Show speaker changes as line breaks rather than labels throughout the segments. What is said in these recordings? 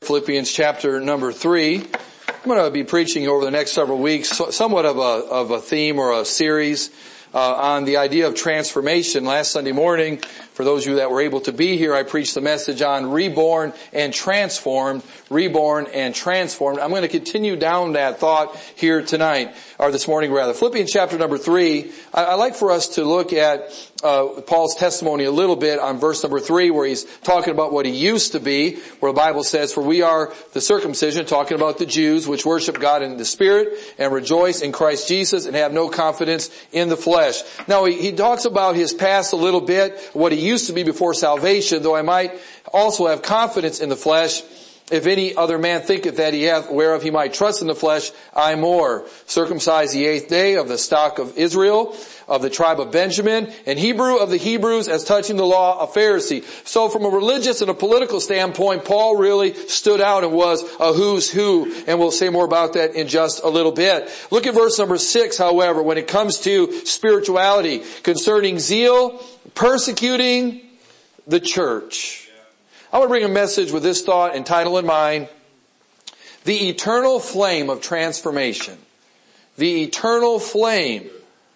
Philippians chapter number 3. I'm going to be preaching over the next several weeks somewhat of a theme or a series on the idea of transformation. Last Sunday morning, for those of you that were able to be here, I preached the message on reborn and transformed. Reborn and transformed. I'm going to continue down that thought here tonight, or this morning rather. Philippians chapter number 3, I'd like for us to look at Paul's testimony a little bit on verse number 3, where he's talking about what he used to be, where the Bible says, "For we are the circumcision," talking about the Jews, "which worship God in the Spirit and rejoice in Christ Jesus and have no confidence in the flesh." Now he talks about his past a little bit, what he used to be before salvation, though I might also have confidence in the flesh. If any other man thinketh that he hath whereof he might trust in the flesh, I more. Circumcised the 8th day, of the stock of Israel, of the tribe of Benjamin, and Hebrew of the Hebrews, as touching the law, a Pharisee. So from a religious and a political standpoint, Paul really stood out and was a who's who, and we'll say more about that in just a little bit. Look at verse number 6, however, when it comes to spirituality, concerning zeal, persecuting the church. I want to bring a message with this thought and title in mind: the eternal flame of transformation. The eternal flame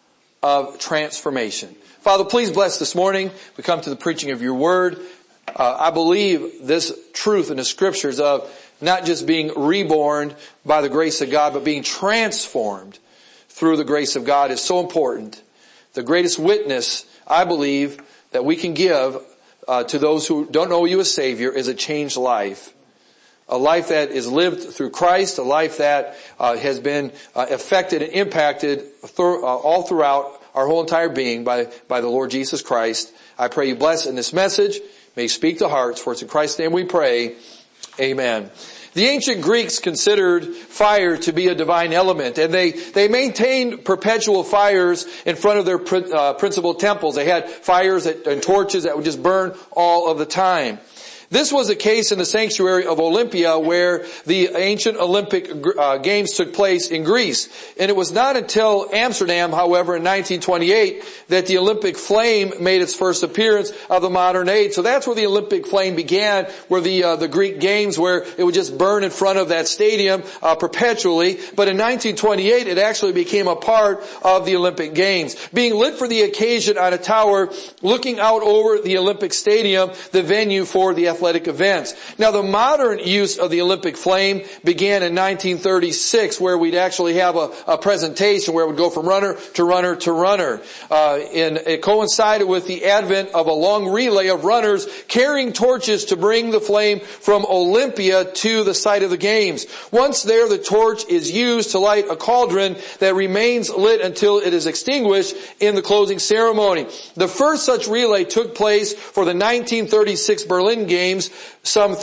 of transformation. Father, please bless this morning. We come to the preaching of your word. I believe this truth in the scriptures of not just being reborn by the grace of God, but being transformed through the grace of God is so important. The greatest witness, I believe, that we can give to those who don't know you as Savior is a changed life. A life that is lived through Christ, a life that has been affected and impacted all throughout our whole entire being by the Lord Jesus Christ. I pray you bless in this message. May you speak to hearts, for it's in Christ's name we pray. Amen. The ancient Greeks considered fire to be a divine element, and they maintained perpetual fires in front of their principal temples. They had fires and torches that would just burn all of the time. This was the case in the sanctuary of Olympia, where the ancient Olympic Games took place in Greece. And it was not until Amsterdam, however, in 1928, that the Olympic flame made its first appearance of the modern age. So that's where the Olympic flame began, where the Greek Games, where it would just burn in front of that stadium perpetually. But in 1928, it actually became a part of the Olympic Games, being lit for the occasion on a tower looking out over the Olympic Stadium, the venue for the athletic events. Now, the modern use of the Olympic flame began in 1936, where we'd actually have a presentation where it would go from runner to runner to runner. And it coincided with the advent of a long relay of runners carrying torches to bring the flame from Olympia to the site of the games. Once there, the torch is used to light a cauldron that remains lit until it is extinguished in the closing ceremony. The first such relay took place for the 1936 Berlin Games. Some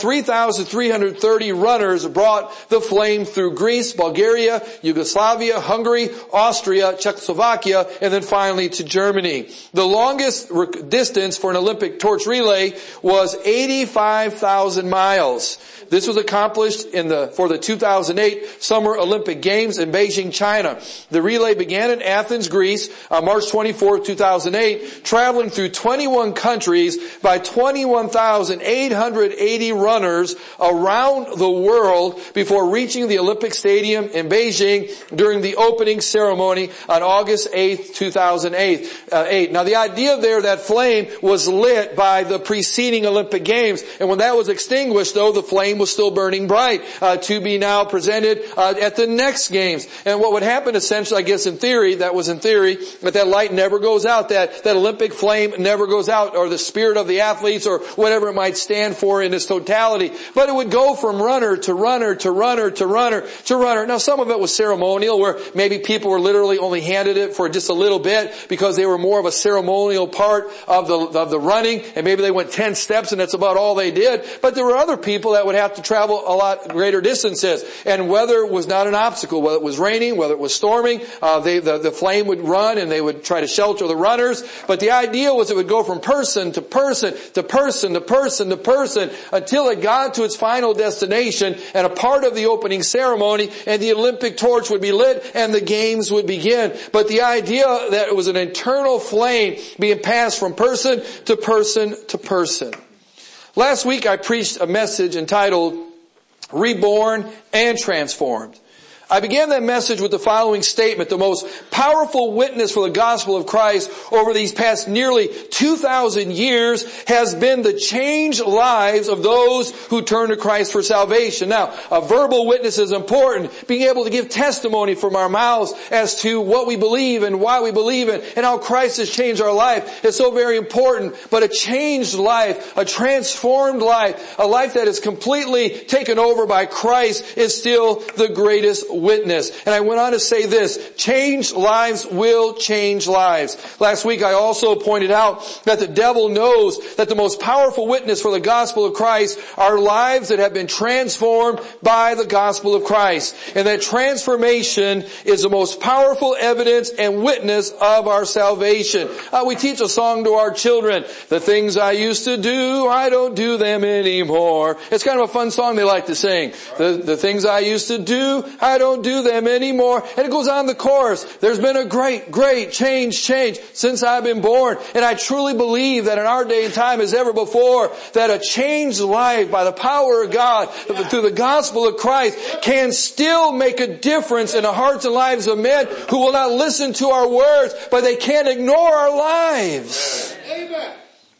3,330 runners brought the flame through Greece, Bulgaria, Yugoslavia, Hungary, Austria, Czechoslovakia, and then finally to Germany. The longest distance for an Olympic torch relay was 85,000 miles. This was accomplished for the 2008 Summer Olympic Games in Beijing, China. The relay began in Athens, Greece on March 24, 2008, traveling through 21 countries by 21,880 runners around the world before reaching the Olympic Stadium in Beijing during the opening ceremony on August 8, 2008. Now, the idea there, that flame was lit by the preceding Olympic Games, and when that was extinguished, though, the flame was still burning bright to be now presented at the next games. And what would happen essentially, I guess in theory, but that light never goes out, that Olympic flame never goes out, or the spirit of the athletes, or whatever it might stand for in its totality. But it would go from runner to runner to runner to runner to runner. Now, some of it was ceremonial, where maybe people were literally only handed it for just a little bit because they were more of a ceremonial part of the running, and maybe they went 10 steps and that's about all they did. But there were other people that would have to travel a lot greater distances, and weather was not an obstacle. Whether it was raining, whether it was storming, the flame would run and they would try to shelter the runners. But the idea was it would go from person to person to person to person to person until it got to its final destination and a part of the opening ceremony, and the Olympic torch would be lit and the games would begin. But the idea that it was an eternal flame being passed from person to person to person. Last week I preached a message entitled reborn, and transformed. I began that message with the following statement: the most powerful witness for the gospel of Christ over these past nearly 2,000 years has been the changed lives of those who turn to Christ for salvation. Now, a verbal witness is important. Being able to give testimony from our mouths as to what we believe and why we believe it and how Christ has changed our life is so very important. But a changed life, a transformed life, a life that is completely taken over by Christ is still the greatest witness. And I went on to say this: changed lives will change lives. Last week I also pointed out that the devil knows that the most powerful witness for the gospel of Christ are lives that have been transformed by the gospel of Christ. And that transformation is the most powerful evidence and witness of our salvation. We teach a song to our children: the things I used to do, I don't do them anymore. It's kind of a fun song they like to sing. The things I used to do, I don't do them anymore. And it goes on the chorus: there's been a great change since I've been born. And I truly believe that in our day and time as ever before, that a changed life by the power of God through the gospel of Christ can still make a difference in the hearts and lives of men who will not listen to our words, but they can't ignore our lives. Amen.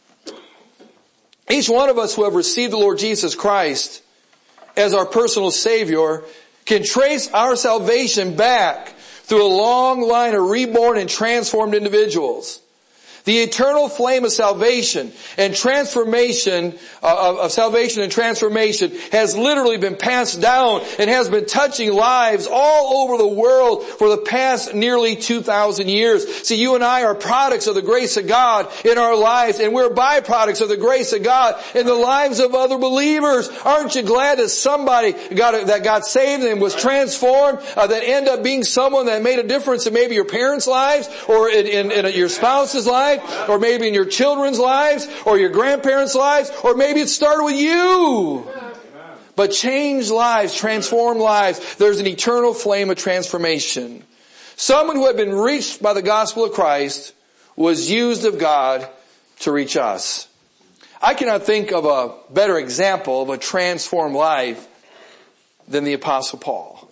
Each one of us who have received the Lord Jesus Christ as our personal Savior can trace our salvation back through a long line of reborn and transformed individuals. The eternal flame of salvation and transformation, of salvation and transformation has literally been passed down and has been touching lives all over the world for the past nearly 2,000 years. See, you and I are products of the grace of God in our lives, and we're byproducts of the grace of God in the lives of other believers. Aren't you glad that somebody that got saved and was transformed, that ended up being someone that made a difference in maybe your parents' lives or in your spouse's life, or maybe in your children's lives, or your grandparents' lives, or maybe it started with you. But changed lives, transformed lives, there's an eternal flame of transformation. Someone who had been reached by the gospel of Christ was used of God to reach us. I cannot think of a better example of a transformed life than the Apostle Paul.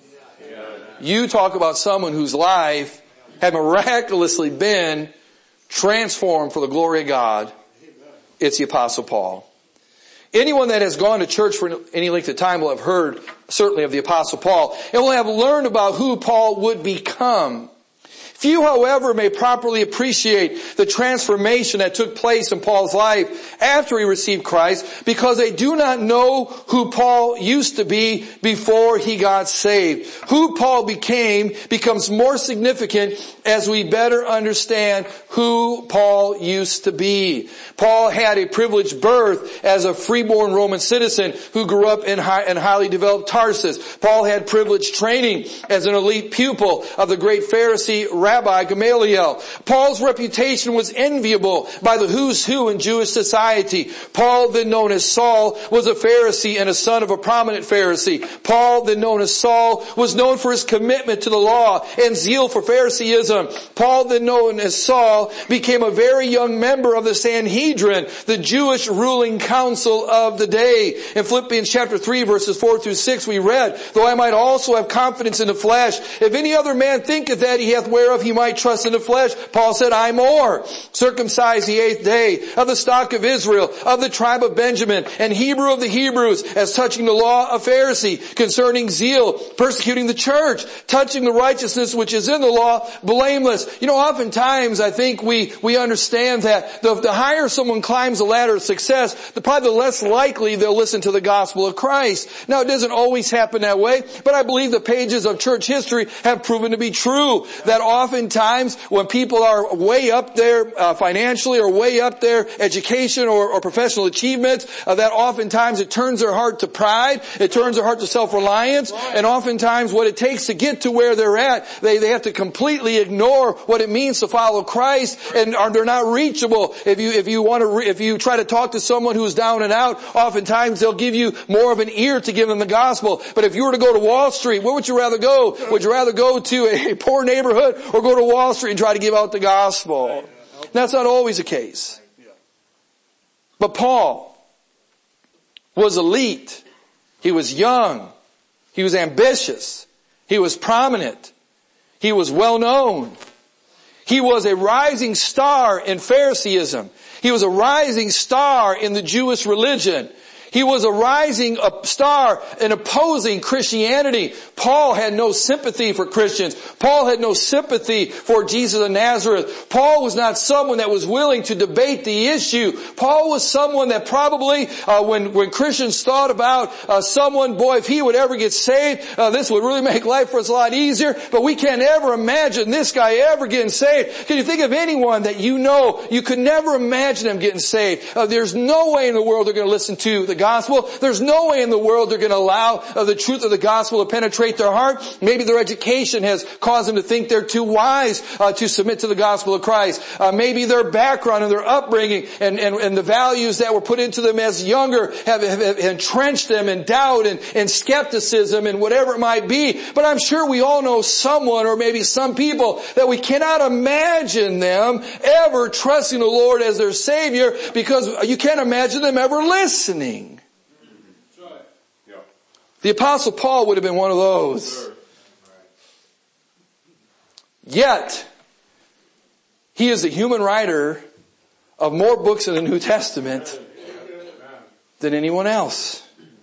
You talk about someone whose life had miraculously been transformed for the glory of God. It's the Apostle Paul. Anyone that has gone to church for any length of time will have heard certainly of the Apostle Paul and will have learned about who Paul would become. Few, however, may properly appreciate the transformation that took place in Paul's life after he received Christ, because they do not know who Paul used to be before he got saved. Who Paul became becomes more significant as we better understand who Paul used to be. Paul had a privileged birth as a freeborn Roman citizen who grew up in highly developed Tarsus. Paul had privileged training as an elite pupil of the great Pharisee Rabbi Gamaliel. Paul's reputation was enviable by the who's who in Jewish society. Paul, then known as Saul, was a Pharisee and a son of a prominent Pharisee. Paul, then known as Saul, was known for his commitment to the law and zeal for Phariseeism. Paul, then known as Saul, became a very young member of the Sanhedrin, the Jewish ruling council of the day. In Philippians chapter 3 verses 4 through 6 we read, "Though I might also have confidence in the flesh, if any other man thinketh that he hath whereof he might trust in the flesh, Paul said, I more, circumcised the 8th day, of the stock of Israel, of the tribe of Benjamin, and Hebrew of the Hebrews, as touching the law of Pharisee, concerning zeal, persecuting the church, touching the righteousness which is in the law, blameless." You know, oftentimes I think we understand that the higher someone climbs the ladder of success, probably the less likely they'll listen to the gospel of Christ. Now, it doesn't always happen that way, but I believe the pages of church history have proven to be true, that oftentimes when people are way up there financially, or way up there education or professional achievements, that oftentimes it turns their heart to pride, it turns their heart to self-reliance, and oftentimes what it takes to get to where they're at, they have to completely ignore what it means to follow Christ, and they're not reachable. If you try to talk to someone who's down and out, oftentimes they'll give you more of an ear to give them the gospel. But if you were to go to Wall Street, where would you rather go? Would you rather go to a poor neighborhood or go to Wall Street and try to give out the gospel? That's not always the case. But Paul was elite He was young. He was ambitious. He was prominent. He was well known. He was a rising star in Phariseeism. He was a rising star in the Jewish religion. He was a rising star in opposing Christianity. Paul had no sympathy for Christians. Paul had no sympathy for Jesus of Nazareth. Paul was not someone that was willing to debate the issue. Paul was someone that probably, when Christians thought about someone, boy, if he would ever get saved, this would really make life for us a lot easier. But we can't ever imagine this guy ever getting saved. Can you think of anyone that you know, you could never imagine them getting saved? There's no way in the world they're going to listen to the gospel. There's no way in the world they're going to allow the truth of the gospel to penetrate their heart. Maybe their education has caused them to think they're too wise to submit to the gospel of Christ. Maybe their background and their upbringing and the values that were put into them as younger have entrenched them in doubt and skepticism and whatever it might be. But I'm sure we all know someone or maybe some people that we cannot imagine them ever trusting the Lord as their Savior because you can't imagine them ever listening. The Apostle Paul would have been one of those. Yet, he is the human writer of more books in the New Testament than anyone else.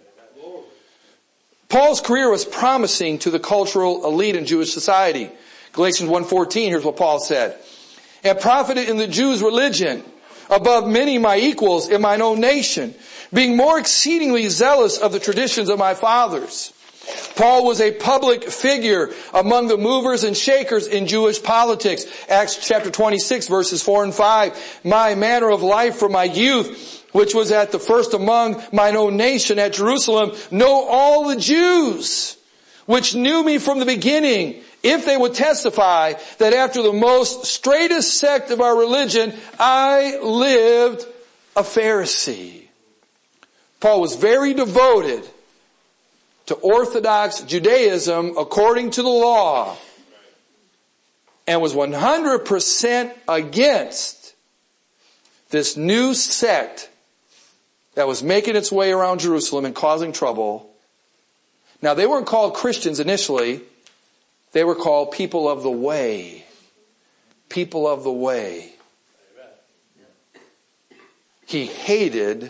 Paul's career was promising to the cultural elite in Jewish society. Galatians 1:14, here's what Paul said. And profited in the Jews' religion above many my equals in mine own nation, being more exceedingly zealous of the traditions of my fathers. Paul was a public figure among the movers and shakers in Jewish politics. Acts chapter 26 verses 4 and 5. My manner of life from my youth, which was at the first among mine own nation at Jerusalem, know all the Jews, which knew me from the beginning, if they would testify that after the most straightest sect of our religion, I lived a Pharisee. Paul was very devoted to Orthodox Judaism according to the law and was 100% against this new sect that was making its way around Jerusalem and causing trouble. Now, they weren't called Christians initially. They were called people of the way. People of the way. He hated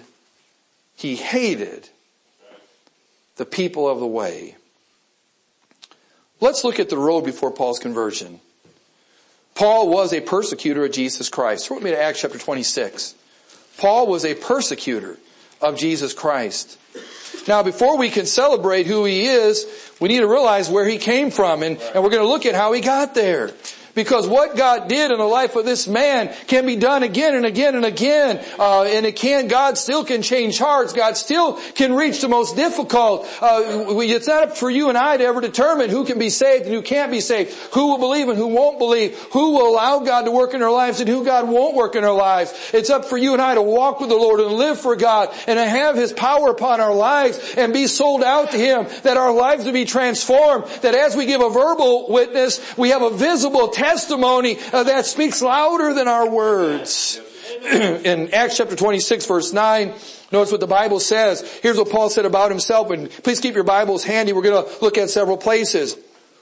the people of the way. Let's look at the road before Paul's conversion. Paul was a persecutor of Jesus Christ. Turn with me to Acts chapter 26. Paul was a persecutor of Jesus Christ. Now, before we can celebrate who he is, we need to realize where he came from, and we're going to look at how he got there. Because what God did in the life of this man can be done again and again and again. God still can change hearts. God still can reach the most difficult. It's not up for you and I to ever determine who can be saved and who can't be saved. Who will believe and who won't believe. Who will allow God to work in their lives and who God won't work in their lives. It's up for you and I to walk with the Lord and live for God and to have His power upon our lives and be sold out to Him. That our lives will be transformed. That as we give a verbal witness, we have a visible testimony that speaks louder than our words. In Acts chapter 26 verse 9, notice what the Bible says. Here's what Paul said about himself, and please keep your Bibles handy. We're going to look at several places.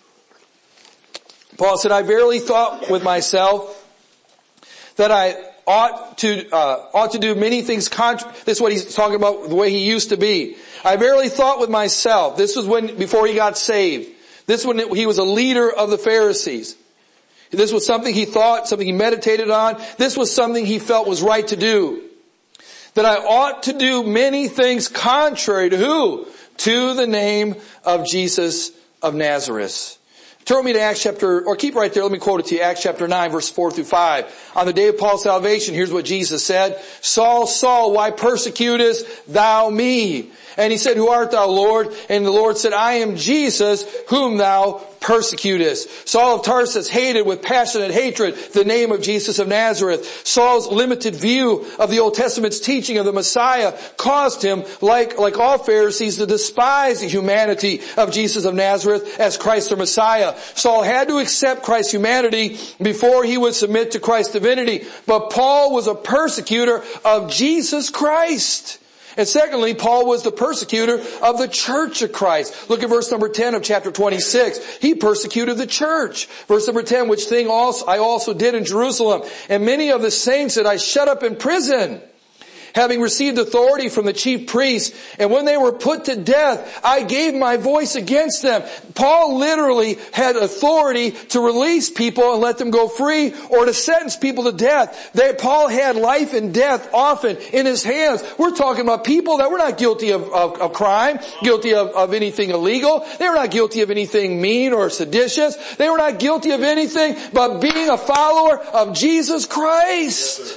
Paul said, I verily thought with myself that I ought to do many things this is what he's talking about, the way he used to be. I verily thought with myself. This was before he got saved. This was when he was a leader of the Pharisees. This was something he thought, something he meditated on. This was something he felt was right to do. That I ought to do many things contrary to who? To the name of Jesus of Nazareth. Turn with me to Acts chapter, or keep right there, let me quote it to you. Acts chapter 9 verse 4 through 5. On the day of Paul's salvation, here's what Jesus said. Saul, Saul, why persecutest thou me? And he said, who art thou, Lord? And the Lord said, I am Jesus, whom thou persecutest. Saul of Tarsus hated with passionate hatred the name of Jesus of Nazareth. Saul's limited view of the Old Testament's teaching of the Messiah caused him, like all Pharisees, to despise the humanity of Jesus of Nazareth as Christ the Messiah. Saul had to accept Christ's humanity before he would submit to Christ's divinity. But Paul was a persecutor of Jesus Christ. And secondly, Paul was the persecutor of the church of Christ. Look at verse number 10 of chapter 26. He persecuted the church. Verse number 10, which thing I also did in Jerusalem. And many of the saints that I shut up in prison, having received authority from the chief priests. And when they were put to death, I gave my voice against them. Paul literally had authority to release people and let them go free, or to sentence people to death. Paul had life and death often in his hands. We're talking about people that were not guilty of crime, guilty of anything illegal. They were not guilty of anything mean or seditious. They were not guilty of anything but being a follower of Jesus Christ.
Yes,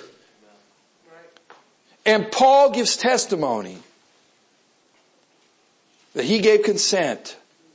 and Paul gives testimony that he gave consent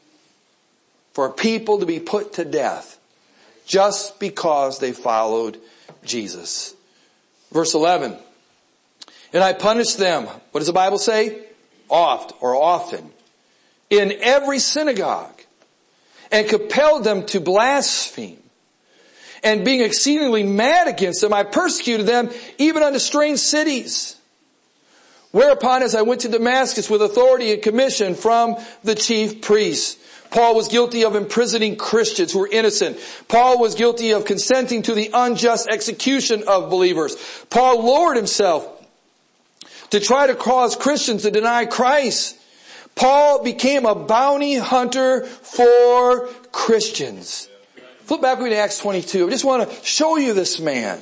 for people to be put to death just because they followed Jesus. Verse 11. And I punished them, what does the Bible say? Often. In every synagogue. And compelled them to blaspheme. And being exceedingly mad against them, I persecuted them even unto strange cities. Whereupon, as I went to Damascus with authority and commission from the chief priests. Paul was guilty of imprisoning Christians who were innocent. Paul was guilty of consenting to the unjust execution of believers. Paul lowered himself to try to cause Christians to deny Christ. Paul became a bounty hunter for Christians. Flip back with me to Acts 22. I just want to show you this man.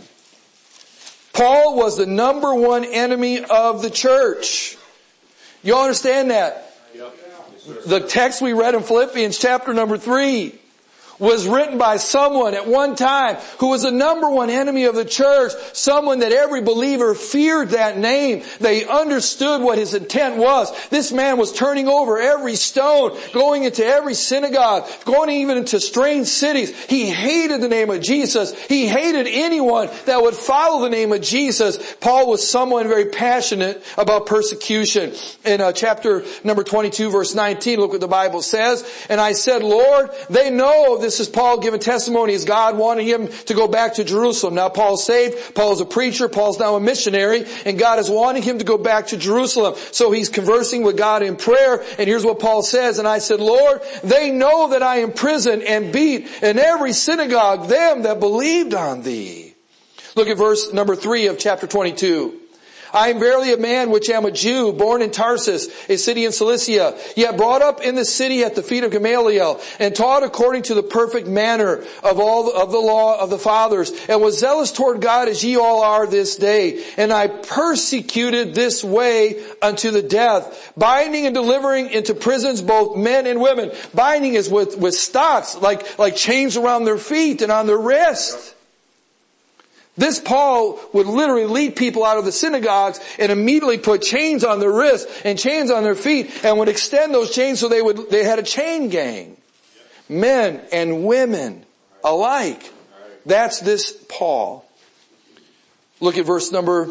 Paul was the number one enemy of the church. You all understand that? The text we read in Philippians chapter number 3 was written by someone at one time who was the number one enemy of the church, someone that every believer feared that name. They understood what his intent was. This man was turning over every stone, going into every synagogue, going even into strange cities. He hated the name of Jesus. He hated anyone that would follow the name of Jesus. Paul was someone very passionate about persecution. In chapter number 22, verse 19, look what the Bible says. And I said, Lord, they know this is Paul giving testimony as God wanted him to go back to Jerusalem. Now Paul's saved. Paul's a preacher. Paul's now a missionary. And God is wanting him to go back to Jerusalem. So he's conversing with God in prayer. And here's what Paul says. And I said, Lord, they know that I imprison and beat in every synagogue them that believed on thee. Look at verse number 3 of chapter 22. I am verily a man which am a Jew, born in Tarsus, a city in Cilicia, yet brought up in the city at the feet of Gamaliel, and taught according to the perfect manner of the law of the fathers, and was zealous toward God as ye all are this day. And I persecuted this way unto the death, binding and delivering into prisons both men and women. Binding is with stocks, like chains around their feet and on their wrists. This Paul would literally lead people out of the synagogues and immediately put chains on their wrists and chains on their feet and would extend those chains so they had a chain gang. Men and women alike. That's this Paul. Look at verse number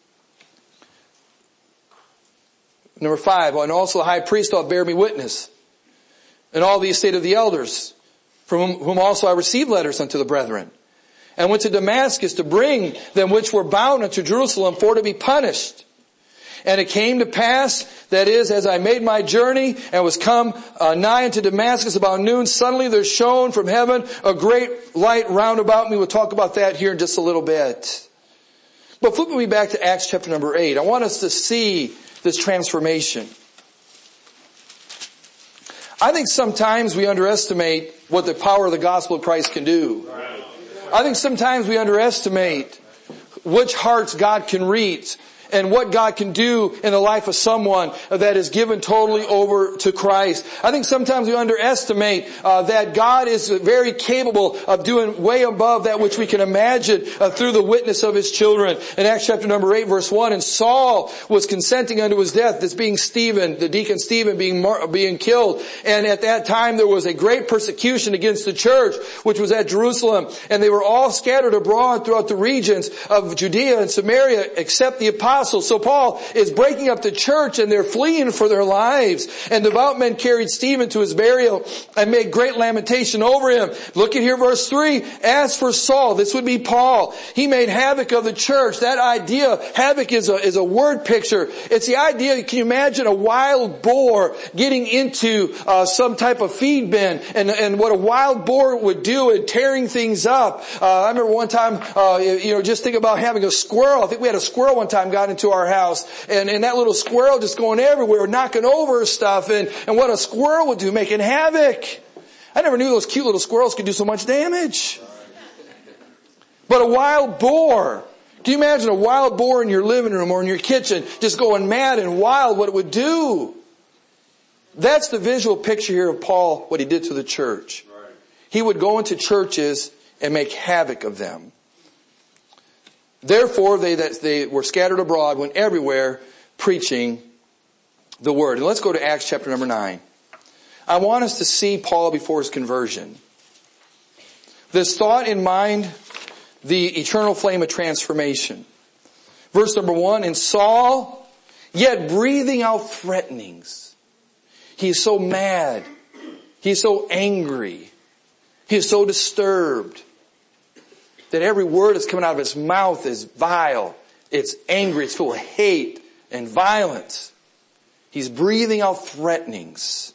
5. And also the high priest doth bear me witness, and all the estate of the elders, from whom also I received letters unto the brethren. And went to Damascus to bring them which were bound unto Jerusalem for to be punished. And it came to pass, that is, as I made my journey and was come nigh unto Damascus about noon, suddenly there shone from heaven a great light round about me. We'll talk about that here in just a little bit. But flipping me back to Acts chapter number 8, I want us to see this transformation. I think sometimes we underestimate what the power of the gospel of Christ can do. I think sometimes we underestimate which hearts God can reach and what God can do in the life of someone that is given totally over to Christ. I think sometimes we underestimate that God is very capable of doing way above that which we can imagine through the witness of His children. In Acts chapter number 8 verse 1, and Saul was consenting unto his death, this being Stephen, the deacon Stephen being killed. And at that time there was a great persecution against the church, which was at Jerusalem. And they were all scattered abroad throughout the regions of Judea and Samaria, except the apostles apostles. So Paul is breaking up the church and they're fleeing for their lives. And devout men carried Stephen to his burial and made great lamentation over him. Look at here verse 3. As for Saul, this would be Paul, he made havoc of the church. That idea, havoc is a word picture. It's the idea, can you imagine a wild boar getting into some type of feed bin and what a wild boar would do and tearing things up. I remember one time, just think about having a squirrel. I think we had a squirrel one time got into our house and that little squirrel just going everywhere, knocking over stuff and what a squirrel would do, making havoc. I never knew those cute little squirrels could do so much damage. But a wild boar, can you imagine a wild boar in your living room or in your kitchen just going mad and wild, what it would do? That's the visual picture here of Paul, what he did to the church. He would go into churches and make havoc of them. Therefore, they were scattered abroad, went everywhere preaching the word. And let's go to Acts chapter number 9. I want us to see Paul before his conversion. This thought in mind, the eternal flame of transformation. Verse number 1, and Saul, yet breathing out threatenings. He is so mad. He is so angry. He is so disturbed that every word that's coming out of his mouth is vile. It's angry. It's full of hate and violence. He's breathing out threatenings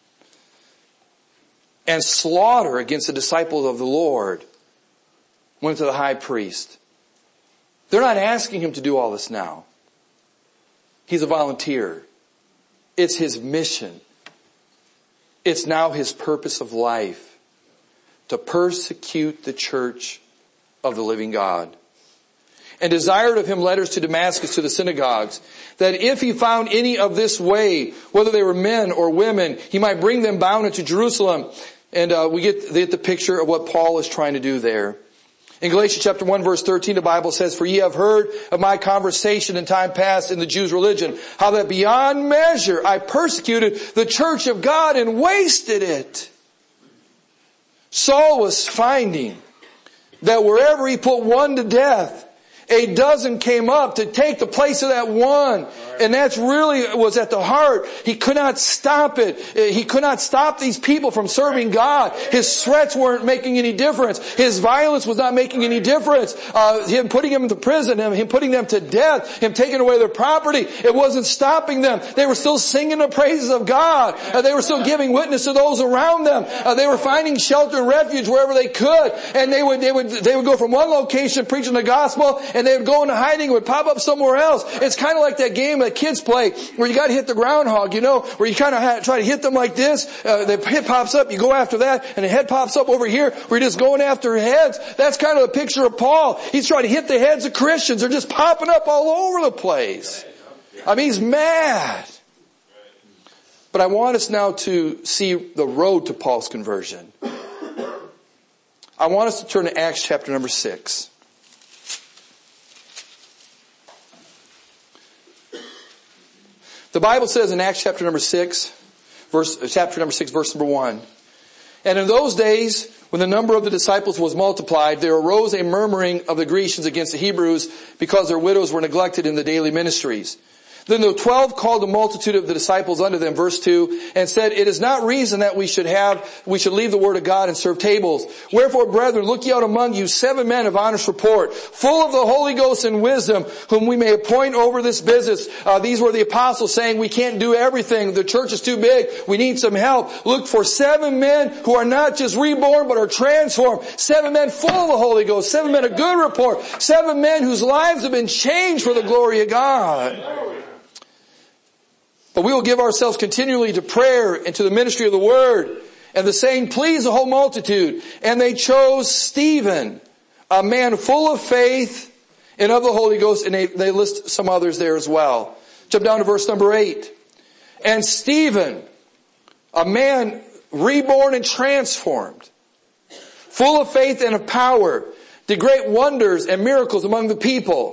and slaughter against the disciples of the Lord. Went to the high priest. They're not asking him to do all this now. He's a volunteer. It's his mission. It's now his purpose of life to persecute the church of the living God. And desired of him letters to Damascus to the synagogues, that if he found any of this way, whether they were men or women, he might bring them bound into Jerusalem. And we get the picture of what Paul is trying to do there. In Galatians chapter 1 verse 13 the Bible says, for ye have heard of my conversation in time past in the Jews' religion, how that beyond measure I persecuted the church of God and wasted it. Saul was finding that wherever he put one to death, a dozen came up to take the place of that one. And that's really was at the heart. He could not stop it. He could not stop these people from serving God. His threats weren't making any difference. His violence was not making any difference. Him putting them into prison, him putting them to death, him taking away their property, it wasn't stopping them. They were still singing the praises of God. They were still giving witness to those around them. They were finding shelter and refuge wherever they could. And they would go from one location preaching the gospel, and they would go into hiding and would pop up somewhere else. It's kind of like that game that kids play where you got to hit the groundhog, where you kind of try to hit them like this. The head pops up, you go after that, and the head pops up over here where you're just going after heads. That's kind of a picture of Paul. He's trying to hit the heads of Christians. They're just popping up all over the place. I mean, he's mad. But I want us now to see the road to Paul's conversion. I want us to turn to Acts chapter number 6. The Bible says in Acts chapter number 6, verse number 1, and in those days, when the number of the disciples was multiplied, there arose a murmuring of the Grecians against the Hebrews because their widows were neglected in the daily ministries. Then the 12 called the multitude of the disciples unto them, verse 2, and said, it is not reason that we should leave the word of God and serve tables. Wherefore, brethren, look ye out among you 7 men of honest report, full of the Holy Ghost and wisdom, whom we may appoint over this business. These were the apostles saying, we can't do everything. The church is too big. We need some help. Look for 7 men who are not just reborn, but are transformed. 7 men full of the Holy Ghost. 7 men of good report. 7 men whose lives have been changed for the glory of God. But we will give ourselves continually to prayer and to the ministry of the word. And the saying pleased the whole multitude. And they chose Stephen, a man full of faith and of the Holy Ghost. And they list some others there as well. Jump down to verse number 8. And Stephen, a man reborn and transformed, full of faith and of power, did great wonders and miracles among the people.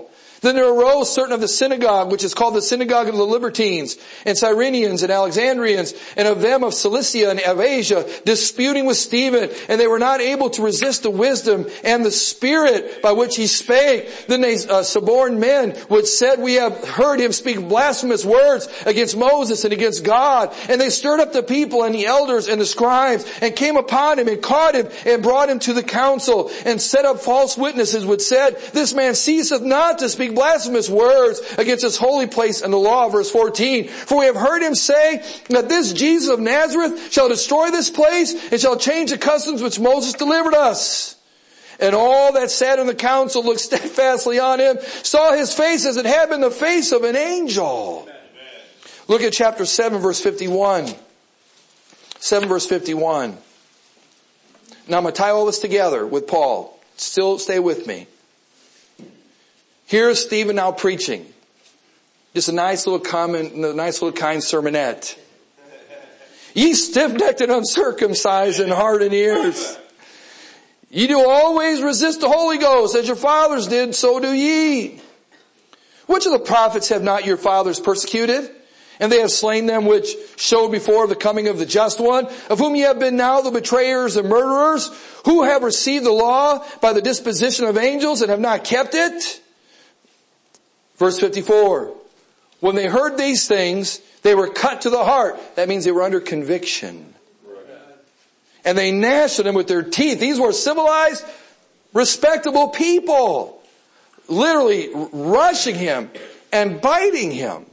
Then there arose certain of the synagogue, which is called the synagogue of the Libertines, and Cyrenians, and Alexandrians, and of them of Cilicia and of Asia, disputing with Stephen, and they were not able to resist the wisdom and the spirit by which he spake. Then they suborned men, which said, we have heard him speak blasphemous words against Moses and against God. And they stirred up the people and the elders and the scribes, and came upon him and caught him and brought him to the council, and set up false witnesses, which said, this man ceaseth not to speak blasphemous words against his holy place and the law. Verse 14, for we have heard him say that this Jesus of Nazareth shall destroy this place and shall change the customs which Moses delivered us. And all that sat in the council looked steadfastly on him, saw his face as it had been the face of an angel. Look at chapter 7 verse 51. 7 verse 51. Now I'm going to tie all this together with Paul. Still stay with me. Here's Stephen now preaching. Just a nice little comment, a nice little kind sermonette. Ye stiff-necked and uncircumcised in heart and ears. Ye do always resist the Holy Ghost, as your fathers did, so do ye. Which of the prophets have not your fathers persecuted? And they have slain them which showed before the coming of the just one, of whom ye have been now the betrayers and murderers, who have received the law by the disposition of angels and have not kept it. Verse 54, when they heard these things, they were cut to the heart. That means they were under conviction. And they gnashed at him with their teeth. These were civilized, respectable people. Literally rushing him and biting him.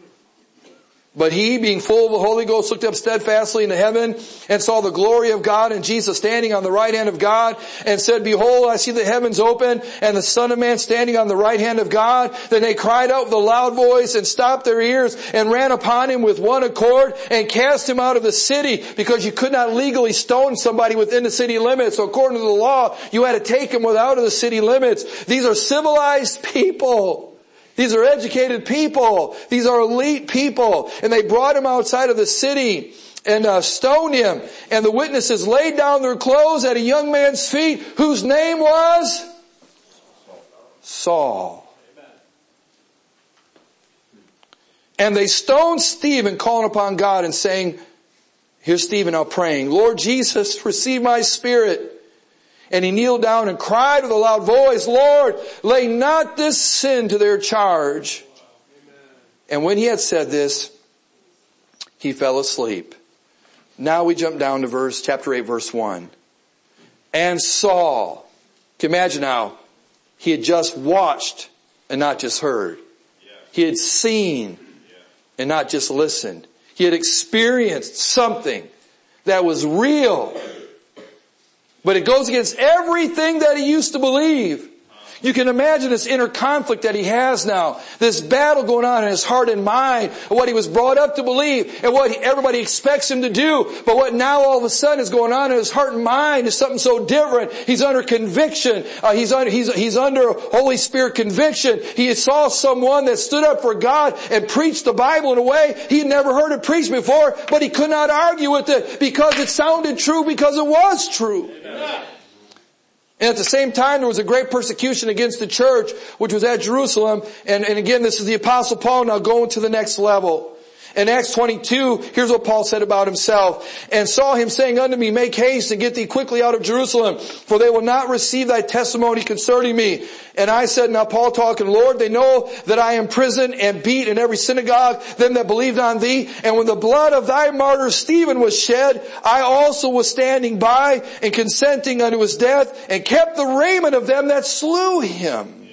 But he, being full of the Holy Ghost, looked up steadfastly into heaven and saw the glory of God and Jesus standing on the right hand of God, and said, behold, I see the heavens open and the Son of Man standing on the right hand of God. Then they cried out with a loud voice and stopped their ears and ran upon him with one accord and cast him out of the city, because you could not legally stone somebody within the city limits. So according to the law, you had to take him out of the city limits. These are civilized people. These are educated people. These are elite people. And they brought him outside of the city and stoned him. And the witnesses laid down their clothes at a young man's feet, whose name was Saul. And they stoned Stephen, calling upon God and saying, here's Stephen now praying, Lord Jesus, receive my spirit. And he kneeled down and cried with a loud voice, Lord, lay not this sin to their charge. And when he had said this, he fell asleep. Now we jump down to chapter 8, verse 1. And Saul, can you imagine now, he had just watched and not just heard. He had seen and not just listened. He had experienced something that was real. But it goes against everything that he used to believe. You can imagine this inner conflict that he has now. This battle going on in his heart and mind. What he was brought up to believe and what everybody expects him to do. But what now all of a sudden is going on in his heart and mind is something so different. He's under conviction. He's under Holy Spirit conviction. He saw someone that stood up for God and preached the Bible in a way he had never heard it preached before. But he could not argue with it because it sounded true, because it was true. Amen. And at the same time, there was a great persecution against the church, which was at Jerusalem. And again, this is the Apostle Paul now going to the next level. In Acts 22, here's what Paul said about himself. And saw him saying unto me, make haste and get thee quickly out of Jerusalem, for they will not receive thy testimony concerning me. And I said, now Paul talking, Lord, they know that I am imprisoned and beat in every synagogue, them that believed on thee. And when the blood of thy martyr Stephen was shed, I also was standing by and consenting unto his death, and kept the raiment of them that slew him.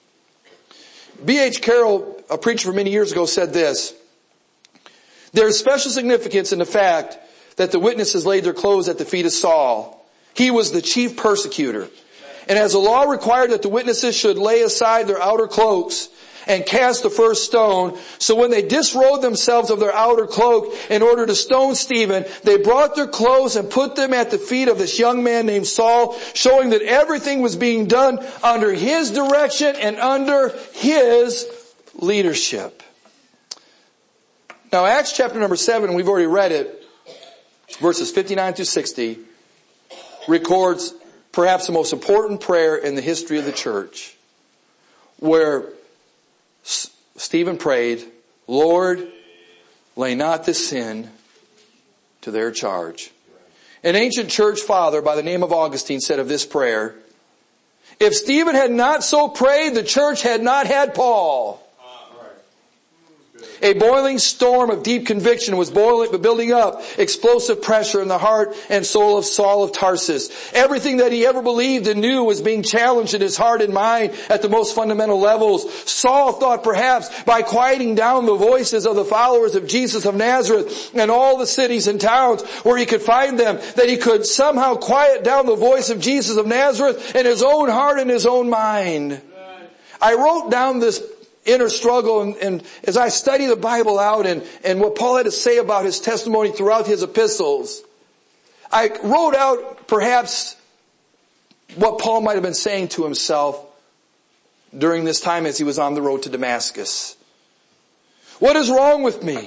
B.H. Carroll, a preacher from many years ago, said this. There is special significance in the fact that the witnesses laid their clothes at the feet of Saul. He was the chief persecutor. And as the law required that the witnesses should lay aside their outer cloaks and cast the first stone, so when they disrobed themselves of their outer cloak in order to stone Stephen, they brought their clothes and put them at the feet of this young man named Saul, showing that everything was being done under his direction and under his leadership. Now, Acts chapter number 7, we've already read it, verses 59 through 60, records perhaps the most important prayer in the history of the church, where Stephen prayed, Lord, lay not this sin to their charge. An ancient church father by the name of Augustine said of this prayer, if Stephen had not so prayed, the church had not had Paul. A boiling storm of deep conviction was building up explosive pressure in the heart and soul of Saul of Tarsus. Everything that he ever believed and knew was being challenged in his heart and mind at the most fundamental levels. Saul thought perhaps by quieting down the voices of the followers of Jesus of Nazareth and all the cities and towns where he could find them, that he could somehow quiet down the voice of Jesus of Nazareth in his own heart and his own mind. I wrote down this inner struggle and as I study the Bible out and what Paul had to say about his testimony throughout his epistles, I wrote out perhaps what Paul might have been saying to himself during this time as he was on the road to Damascus. What is wrong with me?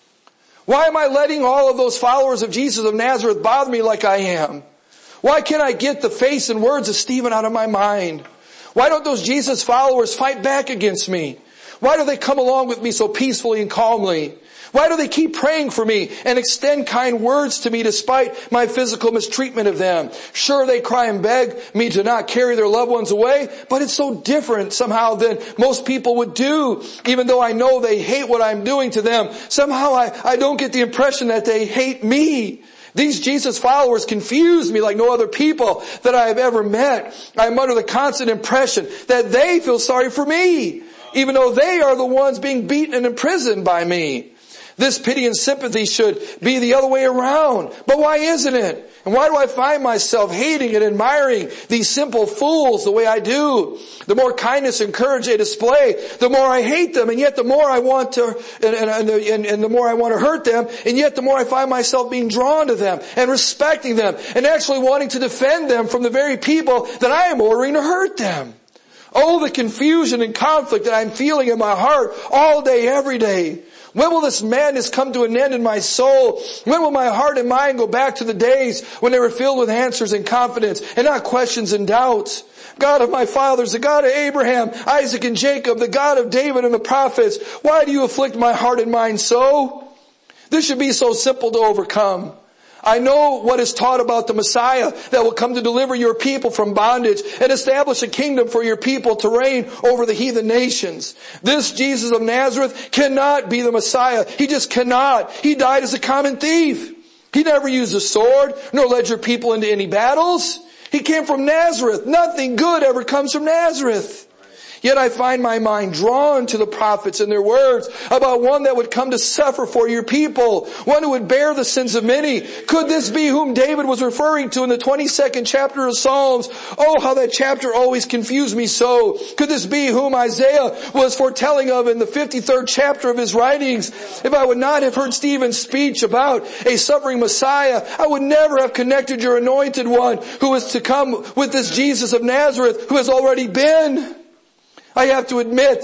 Why am I letting all of those followers of Jesus of Nazareth bother me like I am? Why can't I get the face and words of Stephen out of my mind? Why don't those Jesus followers fight back against me? Why do they come along with me so peacefully and calmly? Why do they keep praying for me and extend kind words to me despite my physical mistreatment of them? Sure, they cry and beg me to not carry their loved ones away, but it's so different somehow than most people would do. Even though I know they hate what I'm doing to them, somehow I don't get the impression that they hate me. These Jesus followers confuse me like no other people that I have ever met. I'm under the constant impression that they feel sorry for me, even though they are the ones being beaten and imprisoned by me. This pity and sympathy should be the other way around. But why isn't it? And why do I find myself hating and admiring these simple fools the way I do? The more kindness and courage they display, the more I hate them, and yet the more I want to, and the more I want to hurt them, and yet the more I find myself being drawn to them and respecting them and actually wanting to defend them from the very people that I am ordering to hurt them. Oh, the confusion and conflict that I'm feeling in my heart all day, every day. When will this madness come to an end in my soul? When will my heart and mind go back to the days when they were filled with answers and confidence and not questions and doubts? God of my fathers, the God of Abraham, Isaac, and Jacob, the God of David and the prophets, why do you afflict my heart and mind so? This should be so simple to overcome. I know what is taught about the Messiah that will come to deliver your people from bondage and establish a kingdom for your people to reign over the heathen nations. This Jesus of Nazareth cannot be the Messiah. He just cannot. He died as a common thief. He never used a sword, nor led your people into any battles. He came from Nazareth. Nothing good ever comes from Nazareth. Yet I find my mind drawn to the prophets and their words about one that would come to suffer for your people, one who would bear the sins of many. Could this be whom David was referring to in the 22nd chapter of Psalms? Oh, how that chapter always confused me so. Could this be whom Isaiah was foretelling of in the 53rd chapter of his writings? If I would not have heard Stephen's speech about a suffering Messiah, I would never have connected your anointed one who is to come with this Jesus of Nazareth who has already been. I have to admit,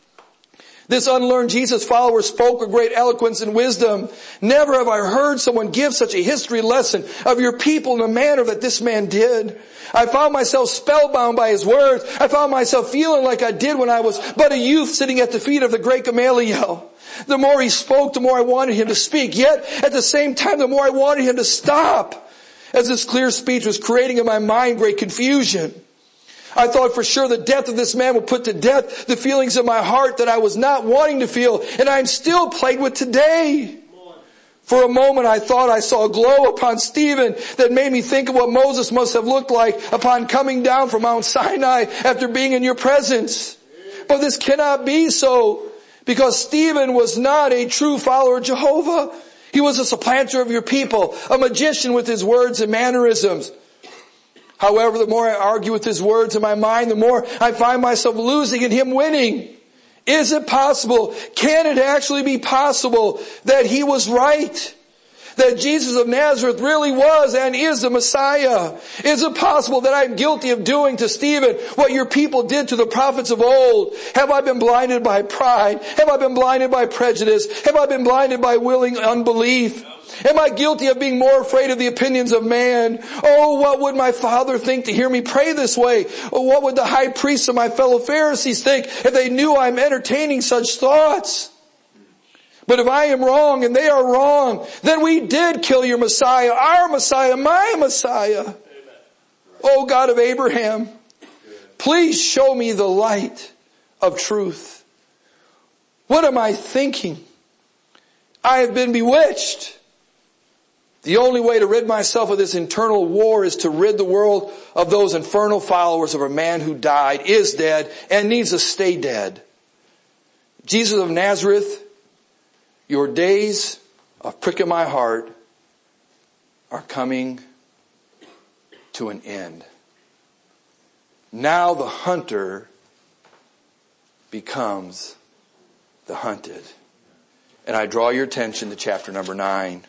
this unlearned Jesus follower spoke with great eloquence and wisdom. Never have I heard someone give such a history lesson of your people in the manner that this man did. I found myself spellbound by his words. I found myself feeling like I did when I was but a youth sitting at the feet of the great Gamaliel. The more he spoke, the more I wanted him to speak. Yet, at the same time, the more I wanted him to stop. As this clear speech was creating in my mind great confusion. I thought for sure the death of this man would put to death the feelings in my heart that I was not wanting to feel, and I am still plagued with today. For a moment I thought I saw a glow upon Stephen that made me think of what Moses must have looked like upon coming down from Mount Sinai after being in your presence. But this cannot be so, because Stephen was not a true follower of Jehovah. He was a supplanter of your people, a magician with his words and mannerisms. However, the more I argue with his words in my mind, the more I find myself losing and him winning. Is it possible? Can it actually be possible that he was right? that Jesus of Nazareth really was and is the Messiah? Is it possible that I'm guilty of doing to Stephen what your people did to the prophets of old? Have I been blinded by pride? Have I been blinded by prejudice? Have I been blinded by willing unbelief? Am I guilty of being more afraid of the opinions of man? Oh, what would my Father think to hear me pray this way? Oh, what would the high priests and my fellow Pharisees think if they knew I'm entertaining such thoughts? But if I am wrong and they are wrong, then we did kill your Messiah, our Messiah, my Messiah. Amen. Oh God of Abraham, please show me the light of truth. What am I thinking? I have been bewitched. The only way to rid myself of this internal war is to rid the world of those infernal followers of a man who died, is dead, and needs to stay dead. Jesus of Nazareth, your days of pricking my heart are coming to an end. Now the hunter becomes the hunted. And I draw your attention to chapter number 9.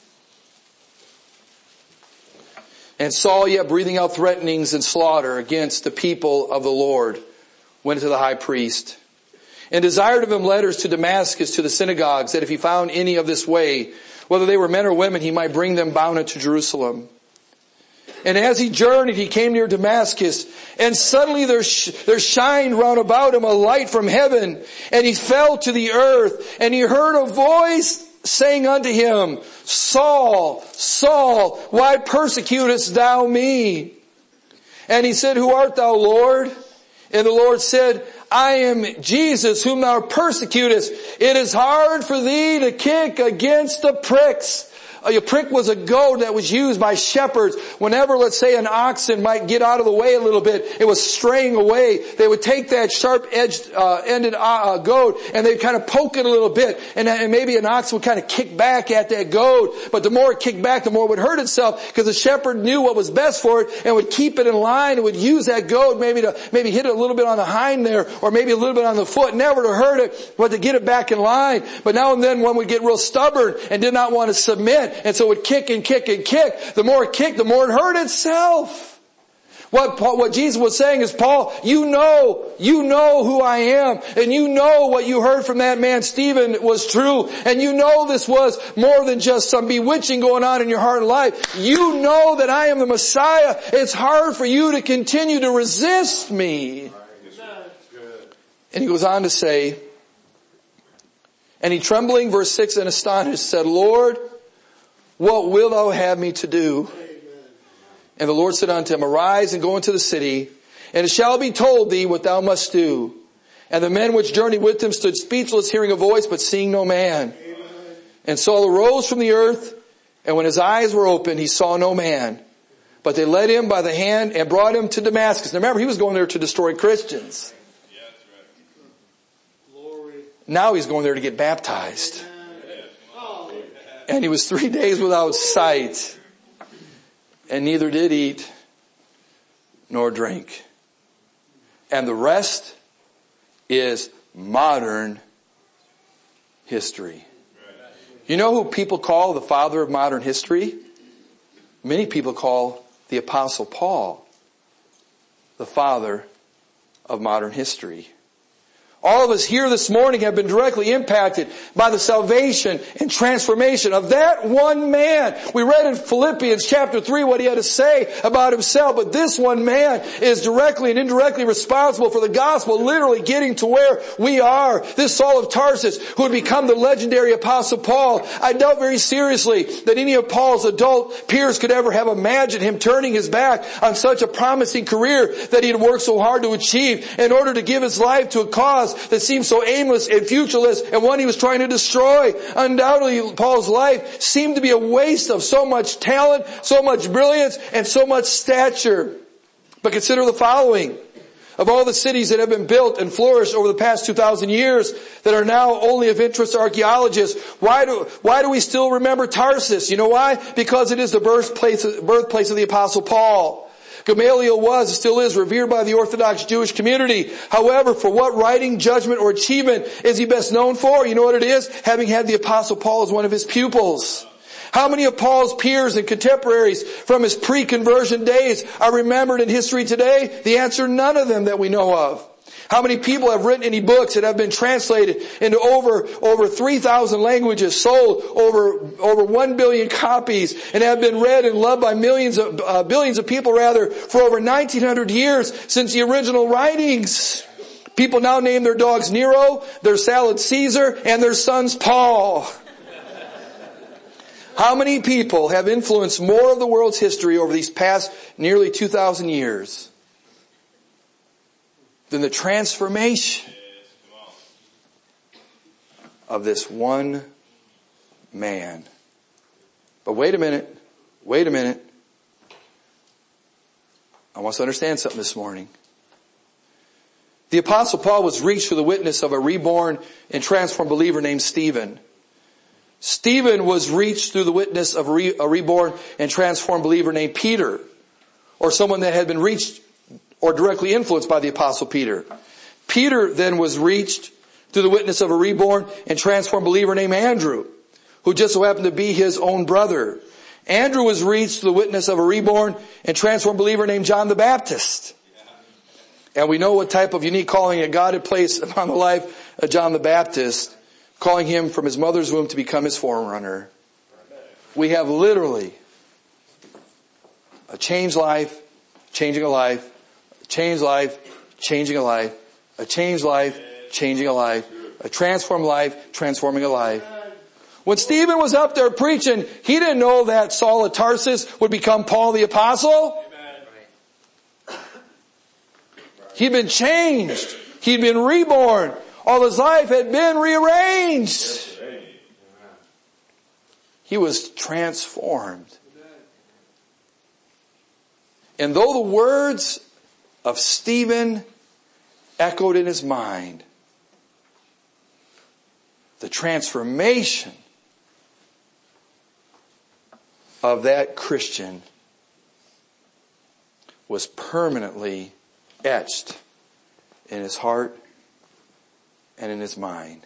And Saul, yet breathing out threatenings and slaughter against the people of the Lord, went to the high priest and desired of him letters to Damascus to the synagogues, that if he found any of this way, whether they were men or women, he might bring them bound unto Jerusalem. And as he journeyed, he came near Damascus, and suddenly there shined round about him a light from heaven, and he fell to the earth, and he heard a voice saying unto him, Saul, Saul, why persecutest thou me? And he said, Who art thou, Lord? And the Lord said, I am Jesus whom thou persecutest. It is hard for thee to kick against the pricks. A prick was a goad that was used by shepherds. Whenever, let's say, an oxen might get out of the way a little bit, it was straying away. They would take that sharp-edged, ended goad, and they'd kind of poke it a little bit, and maybe an ox would kind of kick back at that goad. But the more it kicked back, the more it would hurt itself, because the shepherd knew what was best for it and would keep it in line and would use that goad maybe hit it a little bit on the hind there, or maybe a little bit on the foot, never to hurt it, but to get it back in line. But now and then one would get real stubborn and did not want to submit. And so it would kick and kick and kick. The more it kicked, the more it hurt itself. What Jesus was saying is, Paul, you know who I am, and you know what you heard from that man Stephen was true, and you know this was more than just some bewitching going on in your heart and life. You know that I am the Messiah. It's hard for you to continue to resist me. And he goes on to say, and he trembling, verse 6, and astonished, said, Lord, what wilt thou have me to do? And the Lord said unto him, Arise and go into the city, and it shall be told thee what thou must do. And the men which journeyed with him stood speechless, hearing a voice, but seeing no man. And Saul arose from the earth, and when his eyes were opened, he saw no man. But they led him by the hand and brought him to Damascus. Now remember, he was going there to destroy Christians. Now he's going there to get baptized. And he was 3 days without sight, and neither did eat nor drink. And the rest is modern history. You know who people call the father of modern history? Many people call the Apostle Paul the father of modern history. All of us here this morning have been directly impacted by the salvation and transformation of that one man. We read in Philippians chapter 3 what he had to say about himself, but this one man is directly and indirectly responsible for the gospel literally getting to where we are. This Saul of Tarsus, who would become the legendary Apostle Paul. I doubt very seriously that any of Paul's adult peers could ever have imagined him turning his back on such a promising career that he had worked so hard to achieve in order to give his life to a cause that seemed so aimless and futureless, and one he was trying to destroy. Undoubtedly, Paul's life seemed to be a waste of so much talent, so much brilliance, and so much stature. But consider the following. Of all the cities that have been built and flourished over the past 2,000 years that are now only of interest to archaeologists, why do we still remember Tarsus? You know why? Because it is the birthplace of the Apostle Paul. Gamaliel was, and still is, revered by the Orthodox Jewish community. However, for what writing, judgment, or achievement is he best known for? You know what it is? Having had the Apostle Paul as one of his pupils. How many of Paul's peers and contemporaries from his pre-conversion days are remembered in history today? The answer, none of them that we know of. How many people have written any books that have been translated into over 3,000 languages, sold over 1 billion copies, and have been read and loved by billions of people for over 1,900 years since the original writings? People now name their dogs Nero, their salad Caesar, and their sons Paul. How many people have influenced more of the world's history over these past nearly 2,000 years than the transformation of this one man? But wait a minute. I want us to understand something this morning. The Apostle Paul was reached through the witness of a reborn and transformed believer named Stephen. Stephen was reached through the witness of a reborn and transformed believer named Peter, or someone that had been reached or directly influenced by the Apostle Peter. Peter then was reached through the witness of a reborn and transformed believer named Andrew, who just so happened to be his own brother. Andrew was reached through the witness of a reborn and transformed believer named John the Baptist. And we know what type of unique calling that God had placed upon the life of John the Baptist, calling him from his mother's womb to become his forerunner. We have literally a changed life, changing a life, a changed life, changing a life, a changed life, changing a life, a transformed life, transforming a life. When Stephen was up there preaching, he didn't know that Saul of Tarsus would become Paul the Apostle. He'd been changed. He'd been reborn. All his life had been rearranged. He was transformed. And though the words of Stephen echoed in his mind, the transformation of that Christian was permanently etched in his heart and in his mind.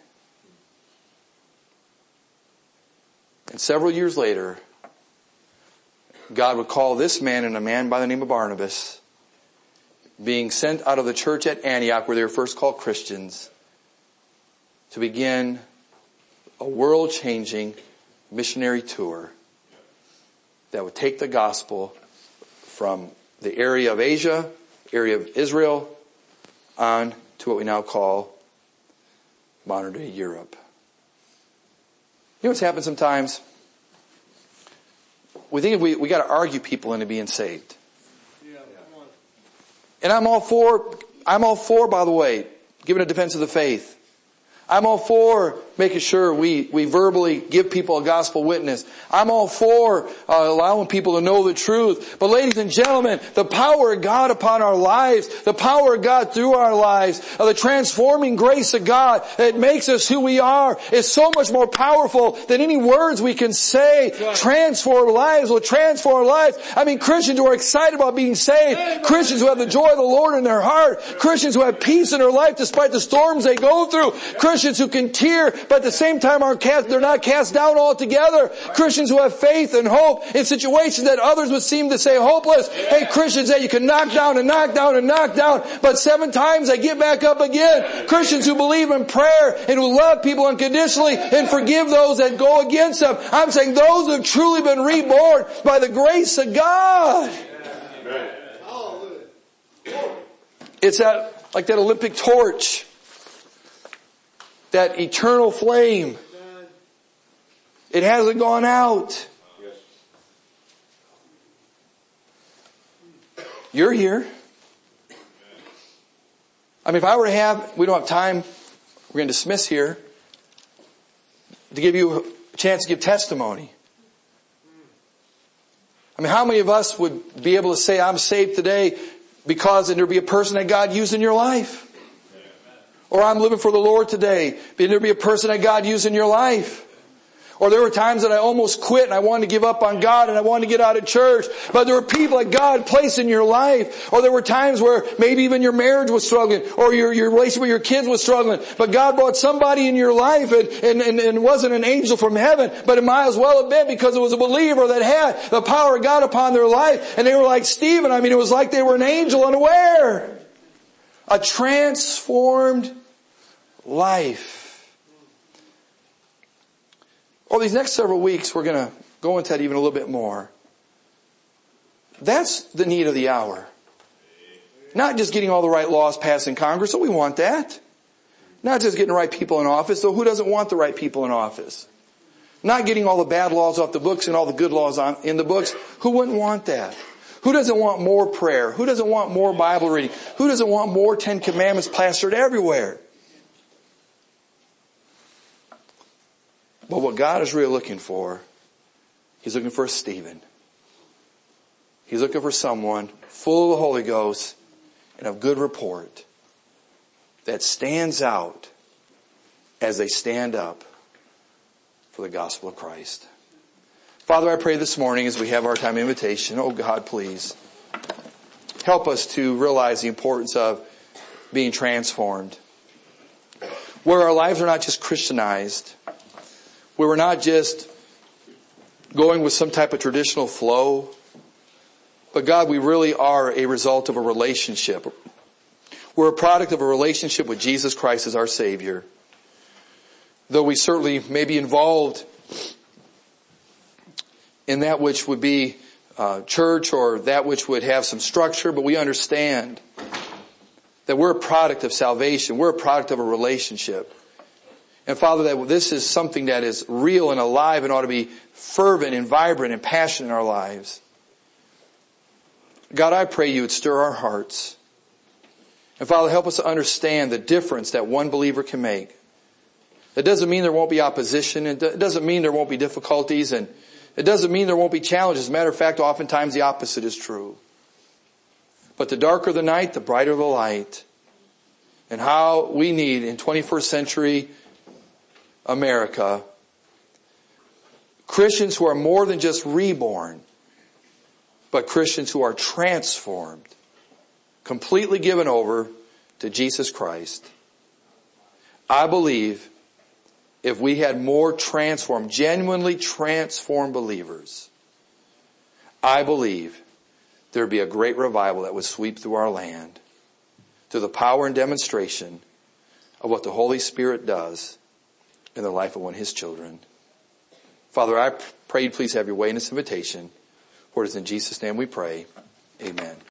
And several years later, God would call this man and a man by the name of Barnabas, being sent out of the church at Antioch, where they were first called Christians, to begin a world-changing missionary tour that would take the gospel from the area of Asia, area of Israel, on to what we now call modern day Europe. You know what's happened sometimes? We think we got to argue people into being saved. And I'm all for, by the way, giving a defense of the faith. I'm all for making sure we verbally give people a gospel witness. I'm all for allowing people to know the truth. But ladies and gentlemen, the power of God upon our lives, the power of God through our lives, the transforming grace of God that makes us who we are is so much more powerful than any words we can say. Transform lives will transform lives. I mean, Christians who are excited about being saved, Christians who have the joy of the Lord in their heart, Christians who have peace in their life despite the storms they go through, Christians who can tear, but at the same time they're not cast down altogether. Christians who have faith and hope in situations that others would seem to say hopeless. Hey, Christians that you can knock down and knock down and knock down, but 7 times they get back up again. Christians who believe in prayer and who love people unconditionally and forgive those that go against them. I'm saying those who have truly been reborn by the grace of God. It's like that Olympic torch. That eternal flame. It hasn't gone out. You're here. I mean, if I were to we don't have time, we're going to dismiss here, to give you a chance to give testimony. I mean, how many of us would be able to say, I'm saved today because there'd be a person that God used in your life? Or I'm living for the Lord today. There be a person that God used in your life. Or there were times that I almost quit and I wanted to give up on God and I wanted to get out of church. But there were people that God placed in your life. Or there were times where maybe even your marriage was struggling or your relationship with your kids was struggling. But God brought somebody in your life and it wasn't an angel from heaven, but it might as well have been because it was a believer that had the power of God upon their life. And they were like Stephen. I mean, it was like they were an angel unaware. A transformed life. Well, these next several weeks, we're going to go into that even a little bit more. That's the need of the hour. Not just getting all the right laws passed in Congress, so we want that. Not just getting the right people in office, so who doesn't want the right people in office? Not getting all the bad laws off the books and all the good laws in the books, who wouldn't want that? Who doesn't want more prayer? Who doesn't want more Bible reading? Who doesn't want more 10 Commandments plastered everywhere? But what God is really looking for, He's looking for a Stephen. He's looking for someone full of the Holy Ghost and of good report that stands out as they stand up for the gospel of Christ. Father, I pray this morning as we have our time of invitation, oh God, please help us to realize the importance of being transformed. Where our lives are not just Christianized, where we're not just going with some type of traditional flow, but God, we really are a result of a relationship. We're a product of a relationship with Jesus Christ as our Savior. Though we certainly may be involved in that which would be church or that which would have some structure, but we understand that we're a product of salvation. We're a product of a relationship. And Father, that this is something that is real and alive and ought to be fervent and vibrant and passionate in our lives. God, I pray you would stir our hearts. And Father, help us to understand the difference that one believer can make. It doesn't mean there won't be opposition. It doesn't mean there won't be difficulties. And it doesn't mean there won't be challenges. As a matter of fact, oftentimes the opposite is true. But the darker the night, the brighter the light. And how we need in 21st century America, Christians who are more than just reborn, but Christians who are transformed, completely given over to Jesus Christ. I believe if we had more transformed, genuinely transformed believers, I believe there would be a great revival that would sweep through our land to the power and demonstration of what the Holy Spirit does in the life of one of His children. Father, I pray you please have your way in this invitation. For it is in Jesus' name we pray. Amen.